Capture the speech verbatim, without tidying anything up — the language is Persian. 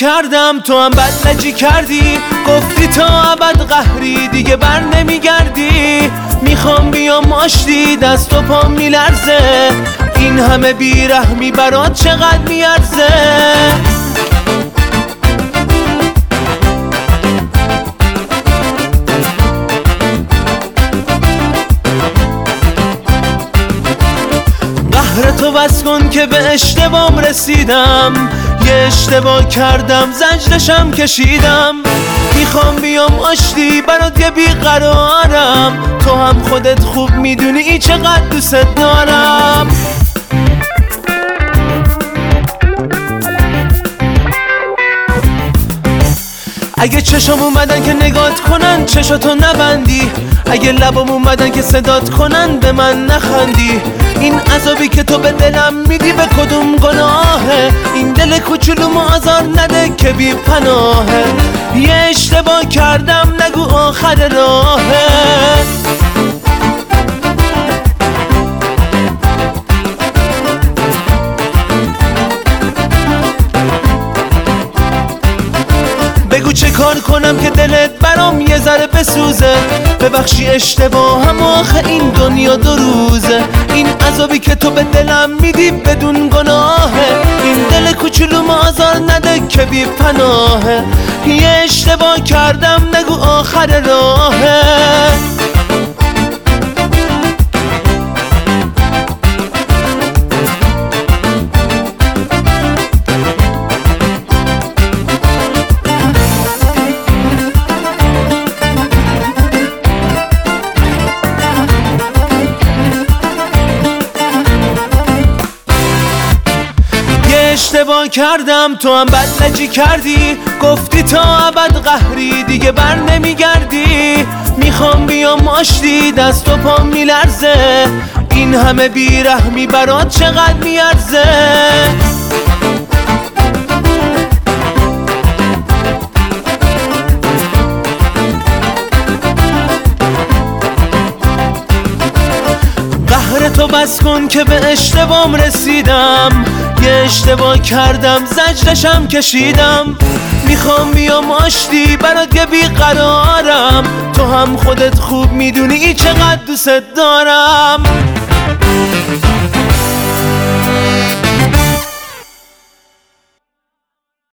کردم تو هم بدلجی کردی، گفتی تا ابد قهری دیگه بر نمیگردی. میخوام بیام آشتی دست و پام میلرزه، این همه بیرحمی برات چقدر میارزه. قهر تو بس کن که به اشتباهم رسیدم، یه اشتباه کردم زجرشم کشیدم. میخوام بیام آشتی برات یه بیقرارم، تو هم خودت خوب میدونی چقدر دوست دارم. اگه چشم اومدن که نگات کنن چشاتو نبندی، اگه لبام اومدن که صدات کنن به من نخندی. این عذابی که تو به دلم میدی به کدوم گناهه؟ این دل کوچولو آزار نده که بی پناهه. یه اشتباه کردم نگو آخر راهه. بگو چه کار کنم که دلت برام یه ذره بسوزه، ببخشی اشتباهم آخه این دنیا دو روزه. این عذابی که تو به دلم میدی بدون گناهه، این دل کوچولو آزار نده که بی پناهه. یه اشتباه کردم نگو آخر راهه. اشتباه کردم تو هم بدلجی کردی، گفتی تا ابد قهری دیگه بر نمیگردی. میخوام بیام آشتی دست و پام میلرزه، این همه بیرحمی برات چقدر میارزه. قهر تو بس کن که به اشتباهم رسیدم، یه اشتباه کردم زجرشم کشیدم. میخوام بیام آشتی برات یه بیقرارم، تو هم خودت خوب میدونی چقدر دوست دارم.